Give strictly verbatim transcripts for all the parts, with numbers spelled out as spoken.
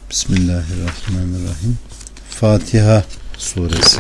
Bismillahirrahmanirrahim. Fatiha suresi.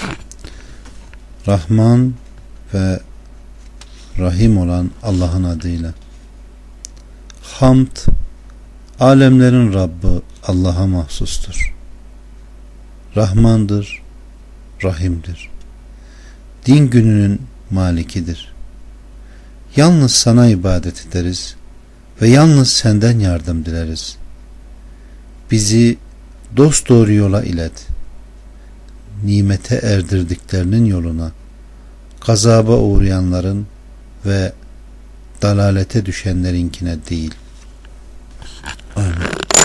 Rahman ve Rahim olan Allah'ın adıyla. Hamd, alemlerin Rabbi Allah'a mahsustur. Rahmandır, Rahim'dir. Din gününün malikidir. Yalnız sana ibadet ederiz ve yalnız senden yardım dileriz. Bizi dosdoğru yola ilet. Nimete erdirdiklerinin yoluna, gazaba uğrayanların ve dalalete düşenlerinkine değil. Amin.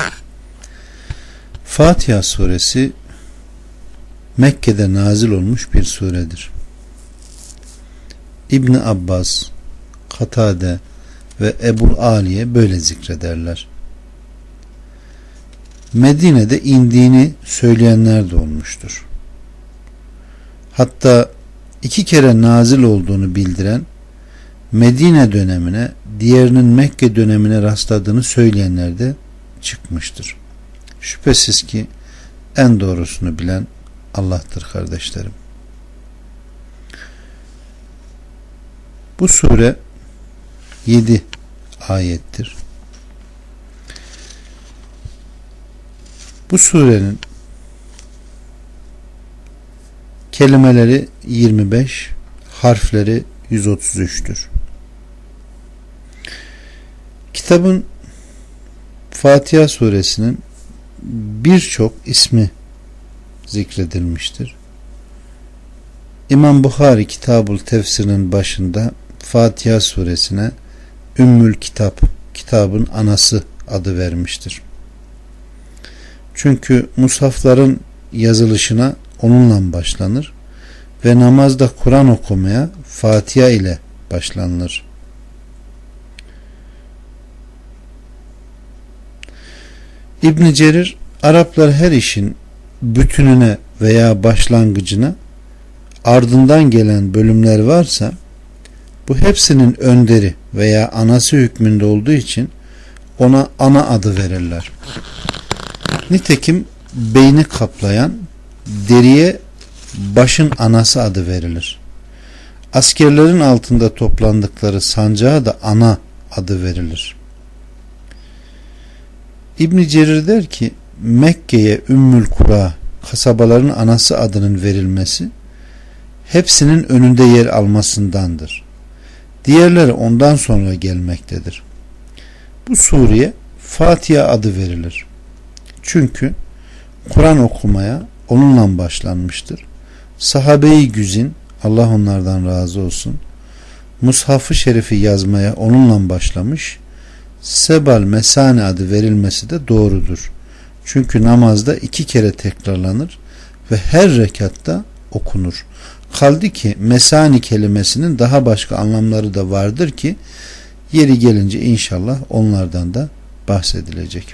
Fatiha suresi Mekke'de nazil olmuş bir suredir. İbn Abbas, Katade ve Ebul Aliye böyle zikrederler. Medine'de indiğini söyleyenler de olmuştur. Hatta iki kere nazil olduğunu bildiren Medine dönemine, diğerinin Mekke dönemine rastladığını söyleyenler de çıkmıştır. Şüphesiz ki en doğrusunu bilen Allah'tır kardeşlerim. Bu sure yedi ayettir. Bu surenin kelimeleri yirmi beş, harfleri yüz otuz üçtür. Kitabın Fatiha suresinin birçok ismi zikredilmiştir. İmam Buhari Kitabul Tefsir'in başında Fatiha suresine Ümmül Kitap, kitabın anası adı vermiştir. Çünkü mushafların yazılışına onunla başlanır ve namazda Kur'an okumaya Fatiha ile başlanılır. İbn Cerir, Araplar her işin bütününe veya başlangıcına ardından gelen bölümler varsa bu hepsinin önderi veya anası hükmünde olduğu için ona ana adı verirler. Nitekim beyni kaplayan deriye başın anası adı verilir. Askerlerin altında toplandıkları sancağa da ana adı verilir. İbn Cerir der ki, Mekke'ye Ümmül Kura, kasabaların anası adının verilmesi hepsinin önünde yer almasındandır. Diğerleri ondan sonra gelmektedir. Bu sureye Fatiha adı verilir. Çünkü Kur'an okumaya onunla başlanmıştır. Sahabe-i güzin, Allah onlardan razı olsun, Mushaf-ı Şerif'i yazmaya onunla başlamış. Sebal Mesani adı verilmesi de doğrudur. Çünkü namazda iki kere tekrarlanır ve her rekatta okunur. Kaldı ki Mesani kelimesinin daha başka anlamları da vardır ki yeri gelince inşallah onlardan da bahsedilecek.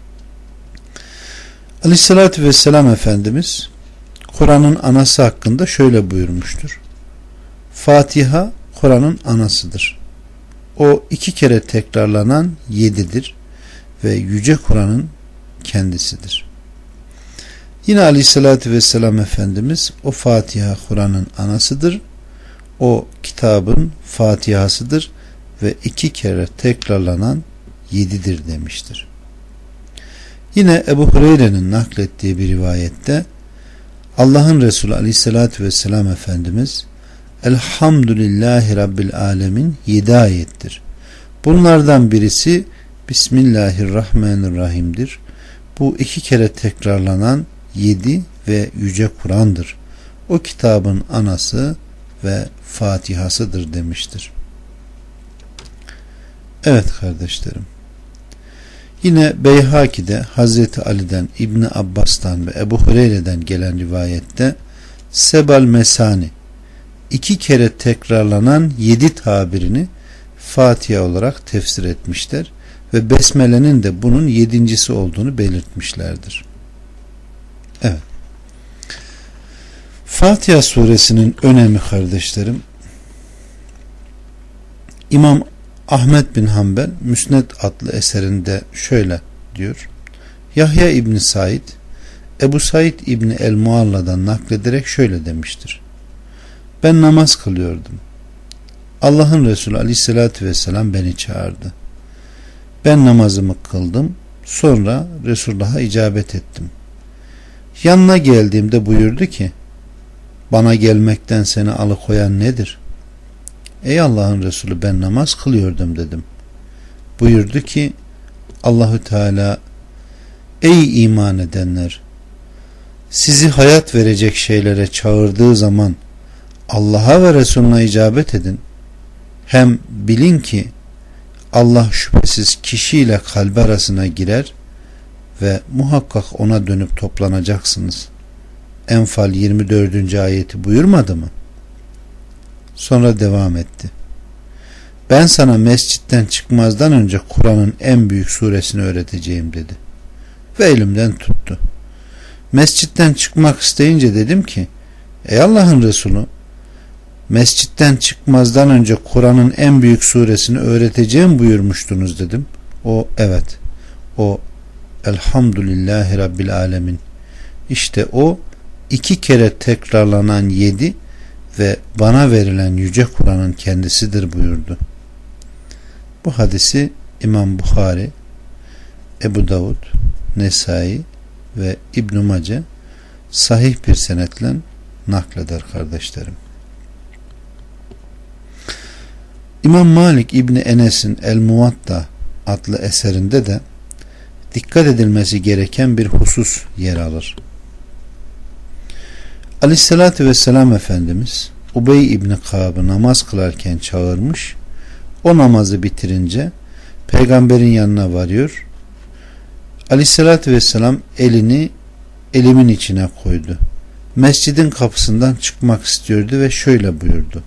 Aleyhissalatü vesselam Efendimiz Kur'an'ın anası hakkında şöyle buyurmuştur. Fatiha Kur'an'ın anasıdır. O iki kere tekrarlanan yedidir ve Yüce Kur'an'ın kendisidir. Yine Aleyhissalatü vesselam Efendimiz o Fatiha Kur'an'ın anasıdır. O kitabın Fatihasıdır ve iki kere tekrarlanan yedidir demiştir. Yine Ebu Hureyre'nin naklettiği bir rivayette Allah'ın Resulü Aleyhisselatü Vesselam Efendimiz Elhamdülillahi Rabbil Alemin yedi ayettir. Bunlardan birisi Bismillahirrahmanirrahim'dir. Bu iki kere tekrarlanan yedi ve Yüce Kur'an'dır. O kitabın anası ve Fatihasıdır demiştir. Evet kardeşlerim. Yine Beyhaki'de Hazreti Ali'den, İbni Abbas'tan ve Ebu Hureyre'den gelen rivayette Sebal Mesani iki kere tekrarlanan yedi tabirini Fatiha olarak tefsir etmişler ve Besmele'nin de bunun yedincisi olduğunu belirtmişlerdir. Evet. Fatiha suresinin önemi kardeşlerim, İmam Ahmed bin Hanbel Müsned adlı eserinde şöyle diyor: Yahya İbni Said Ebu Said İbni El-Mualla'dan naklederek şöyle demiştir. Ben namaz kılıyordum. Allah'ın Resulü Aleyhisselatü Vesselam beni çağırdı. Ben namazımı kıldım. Sonra Resulullah'a icabet ettim. Yanına geldiğimde buyurdu ki, bana gelmekten seni alıkoyan nedir? Ey Allah'ın Resulü, ben namaz kılıyordum dedim. Buyurdu ki, Allahü Teala, ey iman edenler, sizi hayat verecek şeylere çağırdığı zaman Allah'a ve Resulüne icabet edin. Hem bilin ki Allah şüphesiz kişiyle kalbi arasına girer ve muhakkak ona dönüp toplanacaksınız. Enfal yirmi dördüncü ayeti buyurmadı mı? Sonra devam etti. Ben sana mescitten çıkmazdan önce Kur'an'ın en büyük suresini öğreteceğim dedi. Ve elimden tuttu. Mescitten çıkmak isteyince dedim ki, ey Allah'ın Resulü, mescitten çıkmazdan önce Kur'an'ın en büyük suresini öğreteceğim buyurmuştunuz dedim. O evet. O Elhamdülillahi Rabbil Alemin. İşte o iki kere tekrarlanan yedi ve bana verilen yüce Kur'an'ın kendisidir buyurdu. Bu hadisi İmam Bukhari, Ebu Davud, Nesai ve İbn-i Mace sahih bir senetle nakleder kardeşlerim. İmam Malik İbni Enes'in El-Muvatta adlı eserinde de dikkat edilmesi gereken bir husus yer alır. Aleyhissalatü vesselam Efendimiz Ubey İbni Kâb'ı namaz kılarken çağırmış, o namazı bitirince peygamberin yanına varıyor. Aleyhissalatü vesselam elini elimin içine koydu. Mescidin kapısından çıkmak istiyordu ve şöyle buyurdu.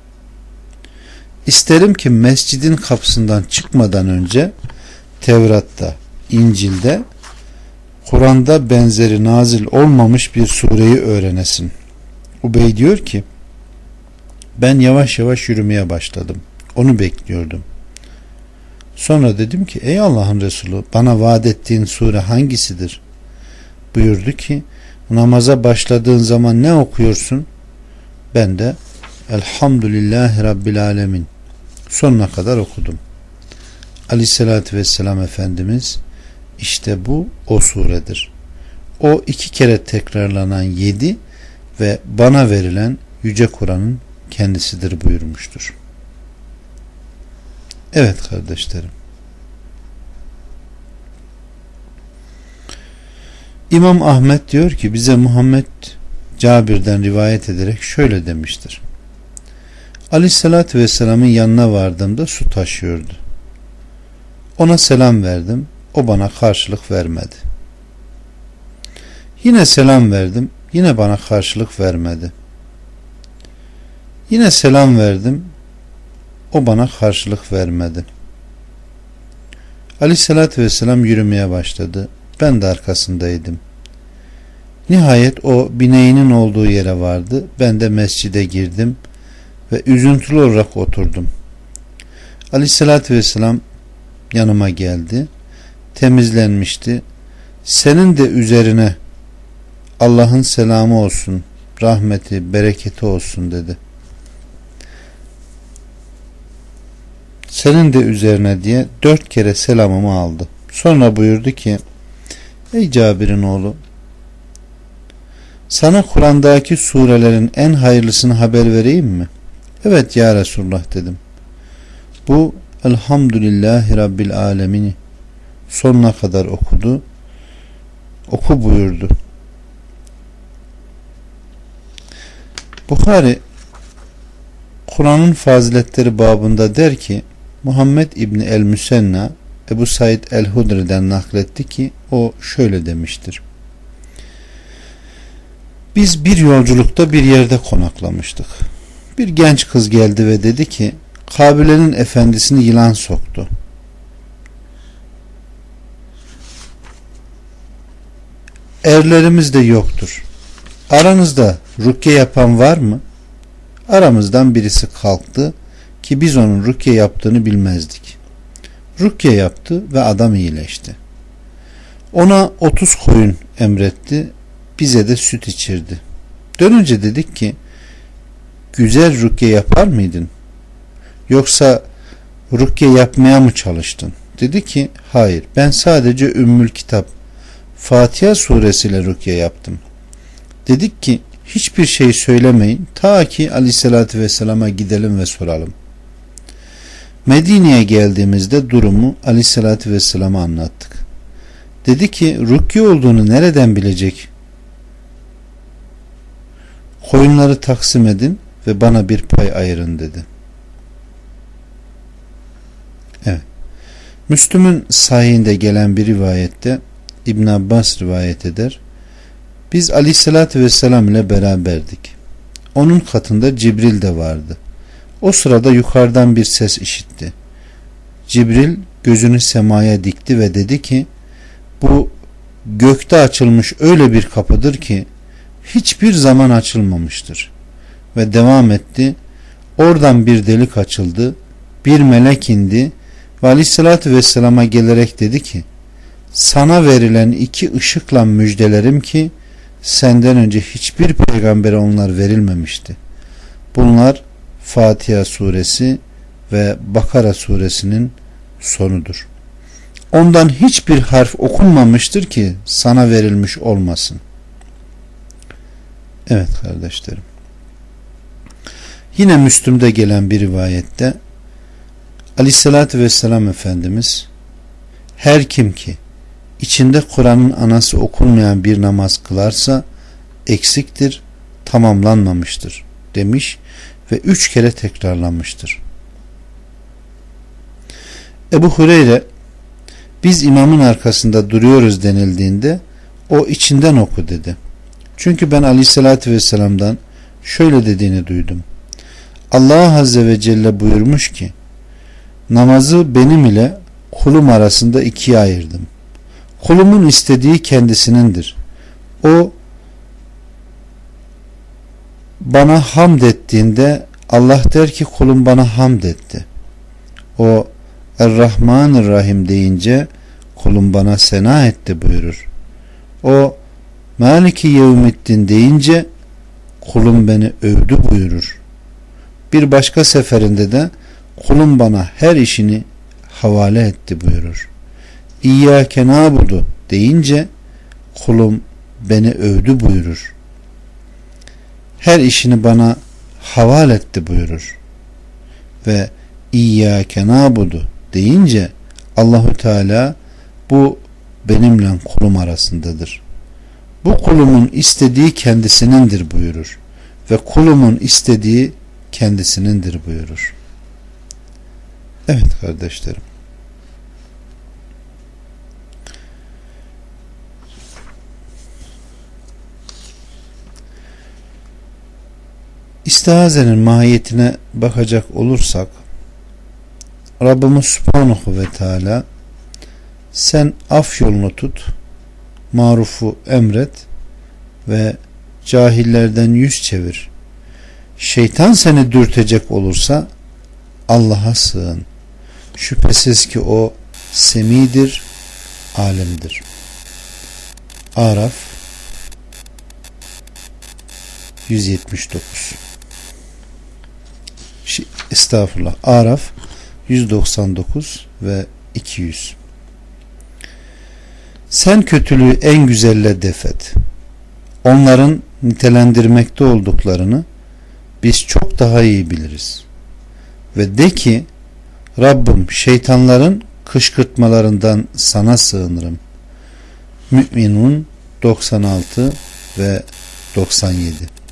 İsterim ki mescidin kapısından çıkmadan önce Tevrat'ta, İncil'de, Kur'an'da benzeri nazil olmamış bir sureyi öğrenesin. Ubey diyor ki, ben yavaş yavaş yürümeye başladım. Onu bekliyordum. Sonra dedim ki, ey Allah'ın Resulü, bana vaat ettiğin sure hangisidir? Buyurdu ki, namaza başladığın zaman ne okuyorsun? Ben de Elhamdülillahi Rabbil Alemin sonuna kadar okudum. Aleyhissalatü vesselam Efendimiz, işte bu o suredir. O iki kere tekrarlanan yedi ve bana verilen yüce Kur'an'ın kendisidir buyurmuştur. Evet kardeşlerim. İmam Ahmet diyor ki, bize Muhammed Cabir'den rivayet ederek şöyle demiştir. Aleyhissalatü vesselamın yanına vardığımda su taşıyordu. Ona selam verdim. O bana karşılık vermedi. Yine selam verdim. Yine bana karşılık vermedi. Yine selam verdim. O bana karşılık vermedi. Aleyhissalatü vesselam yürümeye başladı. Ben de arkasındaydım. Nihayet o bineğinin olduğu yere vardı. Ben de mescide girdim ve üzüntülü olarak oturdum. Aleyhissalatü vesselam yanıma geldi. Temizlenmişti. Senin de üzerine Allah'ın selamı olsun, rahmeti, bereketi olsun dedi. Senin de üzerine diye dört kere selamımı aldı. Sonra buyurdu ki, ey Cabir'in oğlu, sana Kur'an'daki surelerin en hayırlısını haber vereyim mi? Evet ya Resulullah dedim. Bu Elhamdülillahi Rabbil Alemin sonuna kadar okudu. Oku buyurdu. Bukhari Kur'an'ın faziletleri babında der ki, Muhammed İbni El-Müsenna Ebu Said El-Hudri'den nakletti ki o şöyle demiştir. Biz bir yolculukta bir yerde konaklamıştık. Bir genç kız geldi ve dedi ki, Kabile'nin efendisini yılan soktu. Erlerimiz de yoktur. Aranızda rukiye yapan var mı? Aramızdan birisi kalktı ki biz onun rukiye yaptığını bilmezdik. Rukiye yaptı ve adam iyileşti. Ona otuz koyun emretti, bize de süt içirdi. Dönünce dedik ki, güzel rukye yapar mıydın? Yoksa rukye yapmaya mı çalıştın? Dedi ki, hayır, ben sadece Ümmül Kitap Fatiha suresiyle rukye yaptım. Dedik ki, hiçbir şey söylemeyin ta ki Aleyhisselatü Vesselam'a gidelim ve soralım. Medine'ye geldiğimizde durumu Aleyhisselatü Vesselam'a anlattık. Dedi ki, rukye olduğunu nereden bilecek? Koyunları taksim edin ve bana bir pay ayırın dedi. Evet. Müslüm'ün sahihinde gelen bir rivayette İbn Abbas rivayet eder. Biz Aleyhisselatü Vesselam ile beraberdik. Onun katında Cibril de vardı. O sırada yukarıdan bir ses işitti. Cibril gözünü semaya dikti ve dedi ki, bu gökte açılmış öyle bir kapıdır ki hiçbir zaman açılmamıştır. Ve devam etti. Oradan bir delik açıldı. Bir melek indi ve Aleyhisselatü Vesselam'a gelerek dedi ki, sana verilen iki ışıkla müjdelerim ki senden önce hiçbir peygambere onlar verilmemişti. Bunlar Fatiha suresi ve Bakara suresinin sonudur. Ondan hiçbir harf okunmamıştır ki sana verilmiş olmasın. Evet kardeşlerim. Yine Müslüm'de gelen bir rivayette Aleyhisselatü Vesselam Efendimiz, her kim ki içinde Kur'an'ın anası okunmayan bir namaz kılarsa eksiktir, tamamlanmamıştır demiş ve üç kere tekrarlanmıştır. Ebu Hureyre, biz imamın arkasında duruyoruz denildiğinde o içinden oku dedi. Çünkü ben Aleyhisselatü Vesselam'dan şöyle dediğini duydum. Allah Azze ve Celle buyurmuş ki, namazı benim ile kulum arasında ikiye ayırdım. Kulumun istediği kendisinindir. O bana hamd ettiğinde Allah der ki, kulum bana hamd etti. O Er-Rahmanir-Rahim deyince kulum bana sena etti buyurur. O Maliki Yevmiddin deyince kulum beni övdü buyurur. Bir başka seferinde de kulum bana her işini havale etti buyurur. İyyâke nâbudu deyince kulum beni övdü buyurur. Her işini bana havale etti buyurur. Ve İyyâke nâbudu deyince Allahu Teala bu benimle kulum arasındadır. Bu kulumun istediği kendisinindir buyurur. Ve kulumun istediği kendisinindir buyurur. Evet kardeşlerim. İstiazenin mahiyetine bakacak olursak, Rabbimiz Subhanahu ve Teala, sen af yolunu tut, marufu emret ve cahillerden yüz çevir. Şeytan seni dürtecek olursa Allah'a sığın. Şüphesiz ki o semidir, alimdir. Araf yüz yetmiş dokuz. Estağfurullah. Araf yüz doksan dokuz ve iki yüz. Sen kötülüğü en güzelle defet. Onların nitelendirmekte olduklarını biz çok daha iyi biliriz. Ve de ki, Rabbim şeytanların kışkırtmalarından sana sığınırım. Mü'minun doksan altı ve doksan yedi.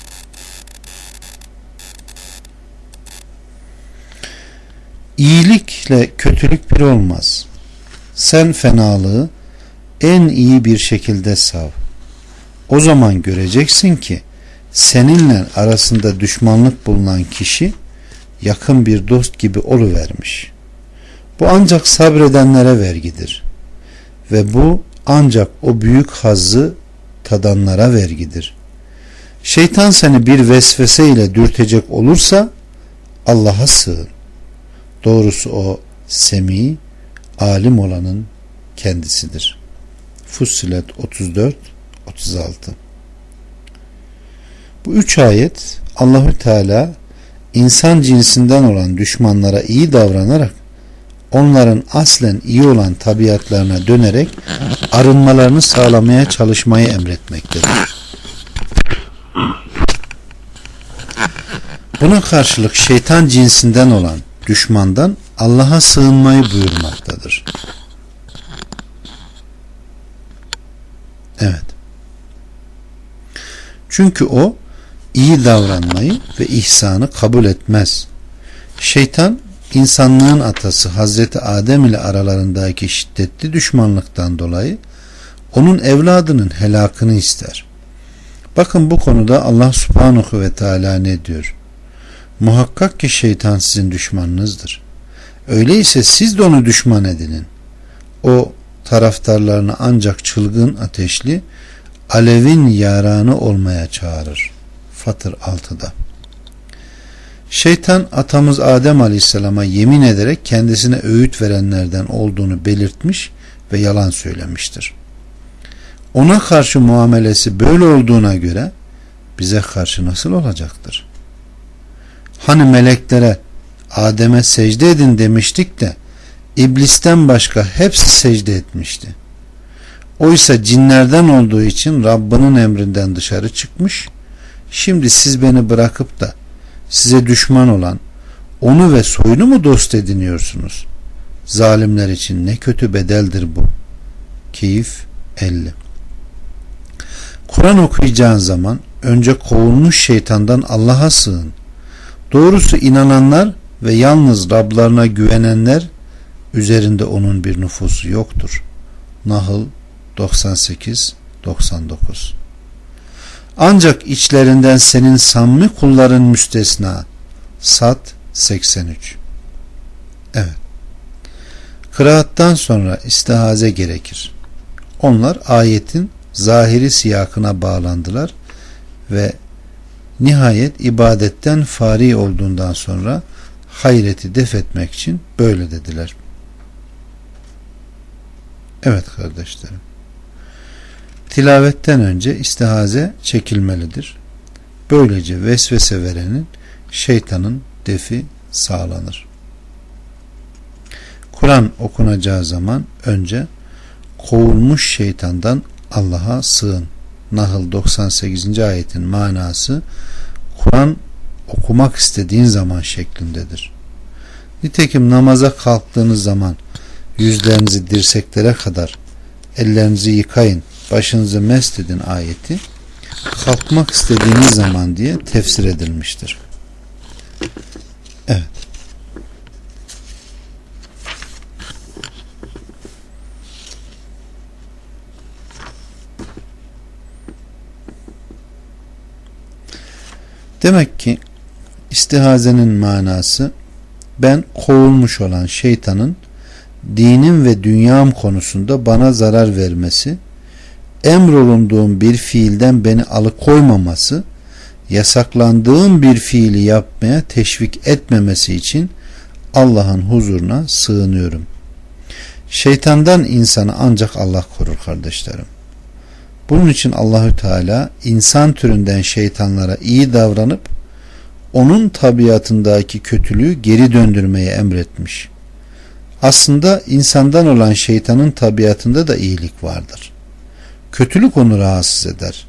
İyilikle kötülük bir olmaz. Sen fenalığı en iyi bir şekilde sav. O zaman göreceksin ki seninle arasında düşmanlık bulunan kişi yakın bir dost gibi oluvermiş. Bu ancak sabredenlere vergidir. Ve bu ancak o büyük hazzı tadanlara vergidir. Şeytan seni bir vesvese ile dürtecek olursa Allah'a sığın. Doğrusu o semi, alim olanın kendisidir. Fussilet otuz dört otuz altı. Bu üç ayet Allahü Teala insan cinsinden olan düşmanlara iyi davranarak onların aslen iyi olan tabiatlarına dönerek arınmalarını sağlamaya çalışmayı emretmektedir. Buna karşılık şeytan cinsinden olan düşmandan Allah'a sığınmayı buyurmaktadır. Evet. Çünkü o iyi davranmayı ve ihsanı kabul etmez. Şeytan insanlığın atası Hazreti Adem ile aralarındaki şiddetli düşmanlıktan dolayı onun evladının helakını ister. Bakın bu konuda Allah Subhanahu ve Teala ne diyor? Muhakkak ki şeytan sizin düşmanınızdır. Öyleyse siz de onu düşman edinin. O taraftarlarını ancak çılgın ateşli alevin yaranı olmaya çağırır. Fatır altıda. Şeytan atamız Adem Aleyhisselam'a yemin ederek kendisine öğüt verenlerden olduğunu belirtmiş ve yalan söylemiştir. Ona karşı muamelesi böyle olduğuna göre bize karşı nasıl olacaktır? Hani meleklere Adem'e secde edin demiştik de İblisten başka hepsi secde etmişti. Oysa cinlerden olduğu için Rabbinin emrinden dışarı çıkmış. Şimdi siz beni bırakıp da size düşman olan onu ve soyunu mu dost ediniyorsunuz? Zalimler için ne kötü bedeldir bu. Keyif elli. Kur'an okuyacağın zaman önce kovulmuş şeytandan Allah'a sığın. Doğrusu inananlar ve yalnız Rablarına güvenenler üzerinde onun bir nüfusu yoktur. Nahl doksan sekiz doksan dokuz. Ancak içlerinden senin samimi kulların müstesna. Sad seksen üç. Evet. Kıraattan sonra istihaze gerekir. Onlar ayetin zahiri siyakına bağlandılar ve nihayet ibadetten fari olduğundan sonra hayreti def etmek için böyle dediler. Evet kardeşlerim. Tilavetten önce istihaze çekilmelidir. Böylece vesvese verenin, şeytanın defi sağlanır. Kur'an okunacağı zaman önce kovulmuş şeytandan Allah'a sığın. Nahl doksan sekizinci ayetin manası Kur'an okumak istediğin zaman şeklindedir. Nitekim namaza kalktığınız zaman yüzlerinizi dirseklere kadar ellerinizi yıkayın, başınızı mest edin ayeti kalkmak istediğiniz zaman diye tefsir edilmiştir. Evet. Demek ki istihazenin manası ben kovulmuş olan şeytanın dinim ve dünyam konusunda bana zarar vermesi, emrolunduğum bir fiilden beni alıkoymaması, yasaklandığım bir fiili yapmaya teşvik etmemesi için Allah'ın huzuruna sığınıyorum. Şeytandan insanı ancak Allah korur kardeşlerim. Bunun için Allahü Teala insan türünden şeytanlara iyi davranıp onun tabiatındaki kötülüğü geri döndürmeye emretmiş. Aslında insandan olan şeytanın tabiatında da iyilik vardır. Kötülük onu rahatsız eder.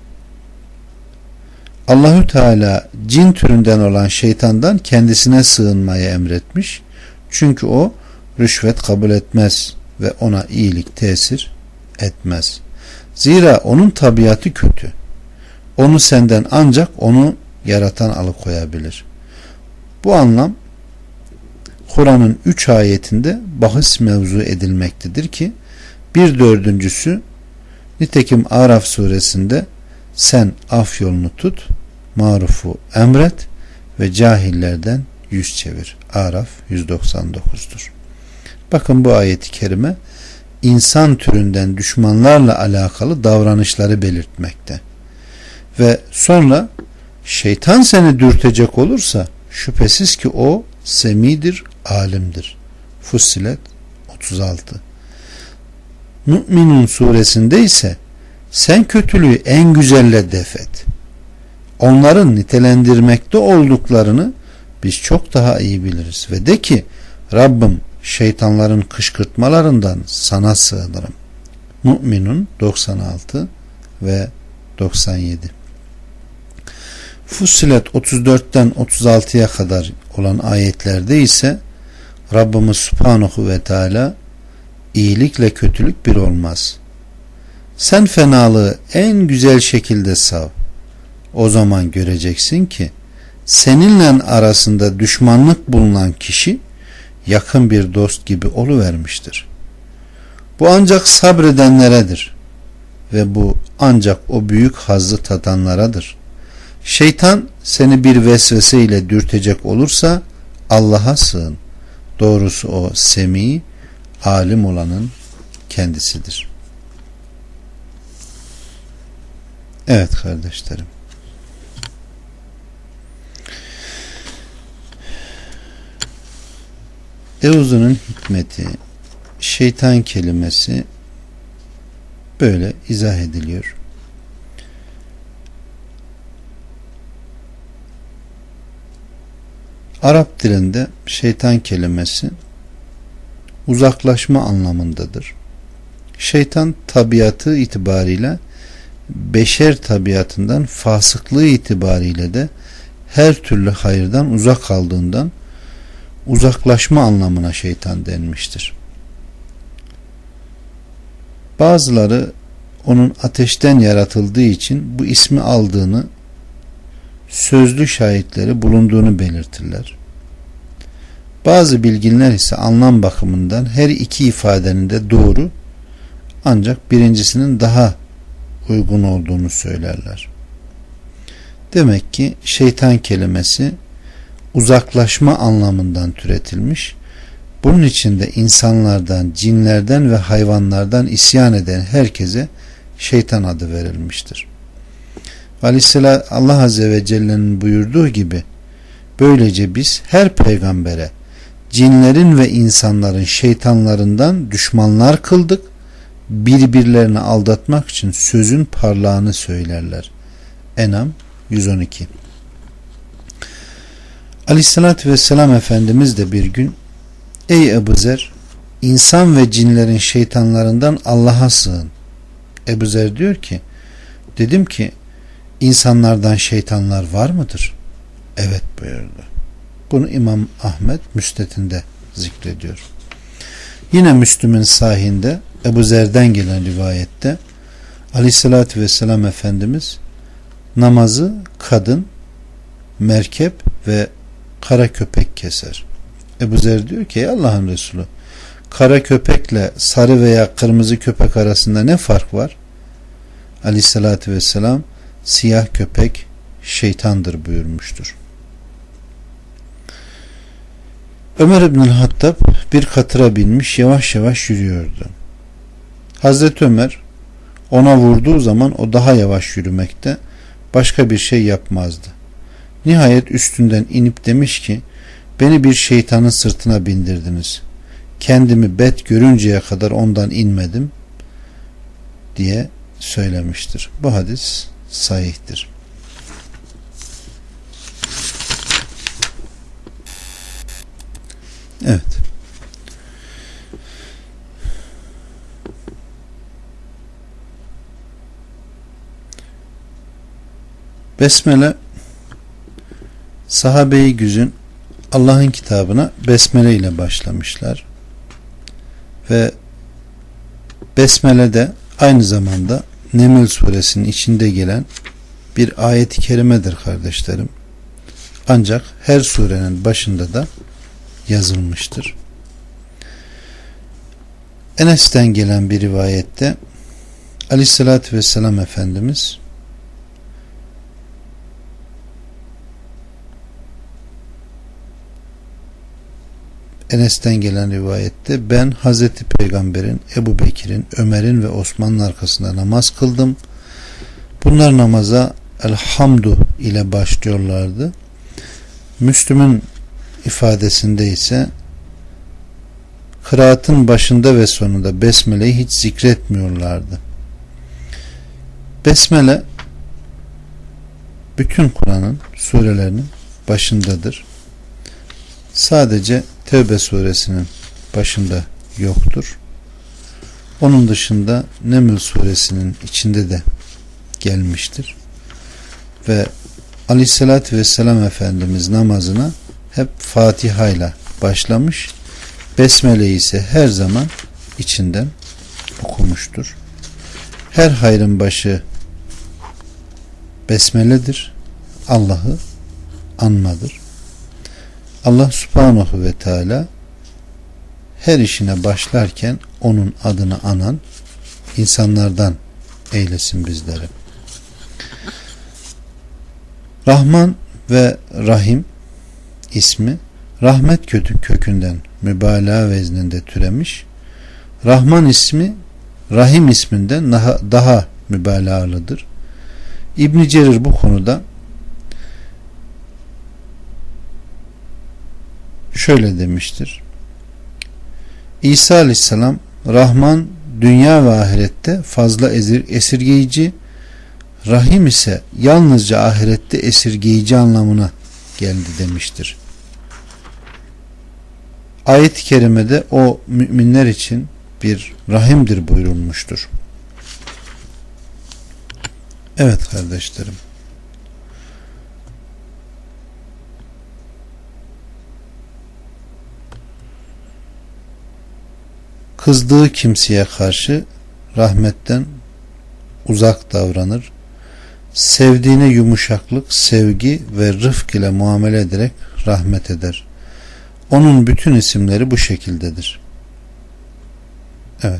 Allahü Teala cin türünden olan şeytandan kendisine sığınmayı emretmiş. Çünkü o rüşvet kabul etmez ve ona iyilik tesir etmez. Zira onun tabiatı kötü. Onu senden ancak onu yaratan alıkoyabilir. Bu anlam Kur'an'ın üç ayetinde bahis mevzu edilmektedir ki bir dördüncüsü nitekim Araf suresinde sen af yolunu tut, marufu emret ve cahillerden yüz çevir. Araf yüz doksan dokuzdur. Bakın bu ayet-i kerime insan türünden düşmanlarla alakalı davranışları belirtmekte. Ve sonra şeytan seni dürtecek olursa şüphesiz ki o semidir, alimdir. Fussilet otuz altı. Mü'minun suresinde ise sen kötülüğü en güzelle def et. Onların nitelendirmekte olduklarını biz çok daha iyi biliriz. Ve de ki Rabbim şeytanların kışkırtmalarından sana sığınırım. Mü'minun doksan altı ve doksan yedi. Fussilet otuz dörtten otuz altıya kadar olan ayetlerde ise Rabbimiz Subhanahu ve Teala iyilikle kötülük bir olmaz. Sen fenalığı en güzel şekilde sav. O zaman göreceksin ki seninle arasında düşmanlık bulunan kişi yakın bir dost gibi oluvermiştir. Bu ancak sabredenleredir ve bu ancak o büyük hazzı tadanlaradır. Şeytan seni bir vesvese ile dürtecek olursa Allah'a sığın. Doğrusu o semi, alim olanın kendisidir. Evet kardeşlerim. Euzunun hikmeti, şeytan kelimesi böyle izah ediliyor. Arap dilinde şeytan kelimesi uzaklaşma anlamındadır. Şeytan tabiatı itibariyle beşer tabiatından fasıklığı itibariyle de her türlü hayırdan uzak kaldığından uzaklaşma anlamına şeytan denmiştir. Bazıları onun ateşten yaratıldığı için bu ismi aldığını, sözlü şahitleri bulunduğunu belirtirler. Bazı bilginler ise anlam bakımından her iki ifadenin de doğru, ancak birincisinin daha uygun olduğunu söylerler. Demek ki şeytan kelimesi uzaklaşma anlamından türetilmiş. Bunun için de insanlardan, cinlerden ve hayvanlardan isyan eden herkese şeytan adı verilmiştir. Aleyhisselam Allah Azze ve Celle'nin buyurduğu gibi böylece biz her peygambere cinlerin ve insanların şeytanlarından düşmanlar kıldık, birbirlerini aldatmak için sözün parlağını söylerler. En'am yüz on iki. Aleyhissalatü vesselam Efendimiz de bir gün ey Ebu Zer, insan ve cinlerin şeytanlarından Allah'a sığın. Ebu Zer diyor ki dedim ki insanlardan şeytanlar var mıdır? Evet buyurdu. Bunu İmam Ahmet Müsned'inde zikrediyor. Yine Müslüm'ün sahihinde Ebu Zer'den gelen rivayette Aleyhissalatü vesselam Efendimiz namazı kadın, merkep ve kara köpek keser. Ebu Zer diyor ki ey Allah'ın Resulü, kara köpekle sarı veya kırmızı köpek arasında ne fark var? Aleyhissalatü vesselam siyah köpek şeytandır buyurmuştur. Ömer İbnül Hattab bir katıra binmiş yavaş yavaş yürüyordu. Hazreti Ömer ona vurduğu zaman o daha yavaş yürümekte, başka bir şey yapmazdı. Nihayet üstünden inip demiş ki beni bir şeytanın sırtına bindirdiniz. Kendimi bet görünceye kadar ondan inmedim diye söylemiştir. Bu hadis sahihtir. Evet. Besmele, sahabe-i güzün Allah'ın kitabına besmele ile başlamışlar ve besmele de aynı zamanda Neml suresinin içinde gelen bir ayet-i kerimedir kardeşlerim. Ancak her surenin başında da yazılmıştır. Enes'ten gelen bir rivayette Aleyhissalatü vesselam Efendimiz Enes'ten gelen rivayette ben Hazreti Peygamber'in, Ebu Bekir'in, Ömer'in ve Osman'ın arkasında namaz kıldım. Bunlar namaza elhamdu ile başlıyorlardı. Müslüm'ün ifadesinde ise kıraatın başında ve sonunda Besmele'yi hiç zikretmiyorlardı. Besmele bütün Kur'an'ın surelerinin başındadır. Sadece Tevbe suresinin başında yoktur. Onun dışında Neml suresinin içinde de gelmiştir. Ve Aleyhisselatü Vesselam Efendimiz namazına hep Fatiha ile başlamış. Besmele ise her zaman içinden okumuştur. Her hayrın başı Besmele'dir. Allah'ı anmadır. Allah Subhanahu ve Teala her işine başlarken onun adını anan insanlardan eylesin bizleri. Rahman ve Rahim ismi rahmet kötü kökünden mübalağa vezninde türemiş. Rahman ismi Rahim isminden daha, daha mübalağalıdır. İbn Cerir bu konuda şöyle demiştir. İsa Aleyhisselam Rahman dünya ve ahirette fazla esirgeyici, Rahim ise yalnızca ahirette esirgeyici anlamına geldi demiştir. Ayet-i kerimede o müminler için bir rahimdir buyurulmuştur. Evet kardeşlerim. Kızdığı kimseye karşı rahmetten uzak davranır. Sevdiğine yumuşaklık, sevgi ve rıfk ile muamele ederek rahmet eder. Onun bütün isimleri bu şekildedir. Evet.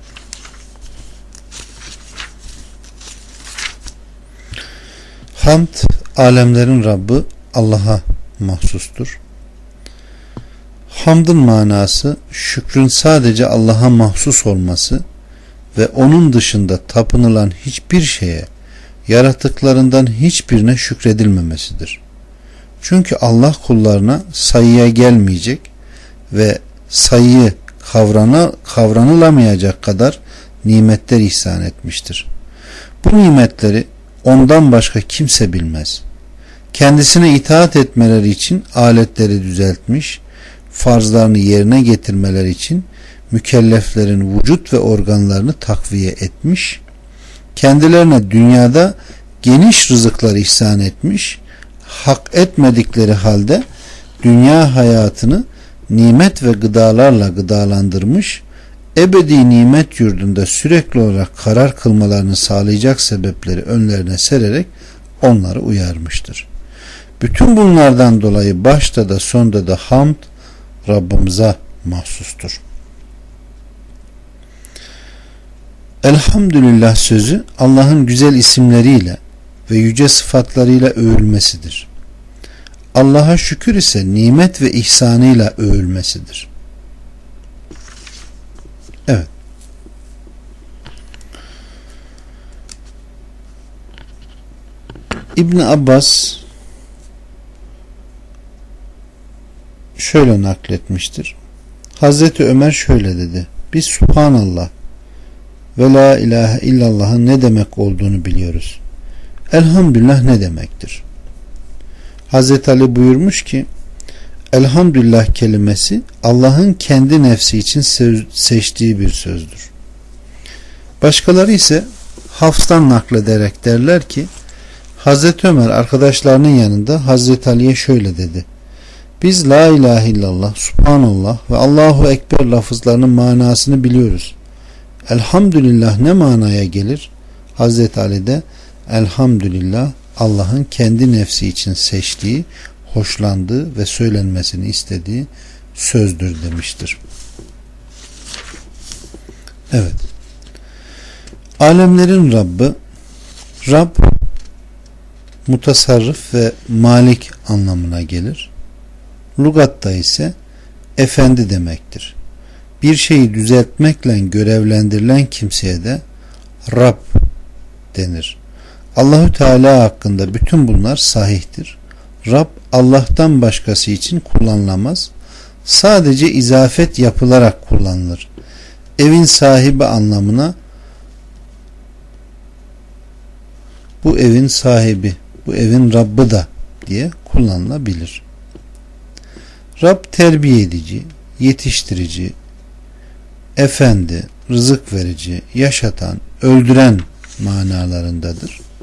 Hamd, alemlerin Rabbi Allah'a mahsustur. Hamdın manası şükrün sadece Allah'a mahsus olması ve onun dışında tapınılan hiçbir şeye, yaratıklarından hiçbirine şükredilmemesidir. Çünkü Allah kullarına sayıya gelmeyecek ve sayıyı kavrana, kavranılamayacak kadar nimetler ihsan etmiştir. Bu nimetleri ondan başka kimse bilmez. Kendisine itaat etmeleri için aletleri düzeltmiş, farzlarını yerine getirmeleri için mükelleflerin vücut ve organlarını takviye etmiş, kendilerine dünyada geniş rızıklar ihsan etmiş, hak etmedikleri halde dünya hayatını nimet ve gıdalarla gıdalandırmış, ebedi nimet yurdunda sürekli olarak karar kılmalarını sağlayacak sebepleri önlerine sererek onları uyarmıştır. Bütün bunlardan dolayı başta da sonda da hamd Rabbimize mahsustur. Elhamdülillah sözü Allah'ın güzel isimleriyle ve yüce sıfatlarıyla övülmesidir. Allah'a şükür ise nimet ve ihsanıyla övülmesidir. Evet. İbn Abbas şöyle nakletmiştir. Hazreti Ömer şöyle dedi. Biz Subhanallah ve La ilahe illallah'ın ne demek olduğunu biliyoruz. Elhamdülillah ne demektir? Hazreti Ali buyurmuş ki Elhamdülillah kelimesi Allah'ın kendi nefsi için seçtiği bir sözdür. Başkaları ise Hafs'tan naklederek derler ki Hazreti Ömer arkadaşlarının yanında Hazreti Ali'ye şöyle dedi. Biz La ilahe illallah, Subhanallah ve Allahu Ekber lafızlarının manasını biliyoruz. Elhamdülillah ne manaya gelir? Hazreti Ali de Elhamdülillah Allah'ın kendi nefsi için seçtiği, hoşlandığı ve söylenmesini istediği sözdür demiştir. Evet. Alemlerin Rabbi, Rab mutasarrıf ve malik anlamına gelir. Lugatta ise efendi demektir. Bir şeyi düzeltmekle görevlendirilen kimseye de Rab denir. Allahü Teala hakkında bütün bunlar sahihtir. Rab Allah'tan başkası için kullanılamaz. sadece izafet yapılarak kullanılır. Evin sahibi anlamına bu evin sahibi, bu evin Rabbı da diye kullanılabilir. Rab terbiye edici, yetiştirici, efendi, rızık verici, yaşatan, öldüren manalarındadır.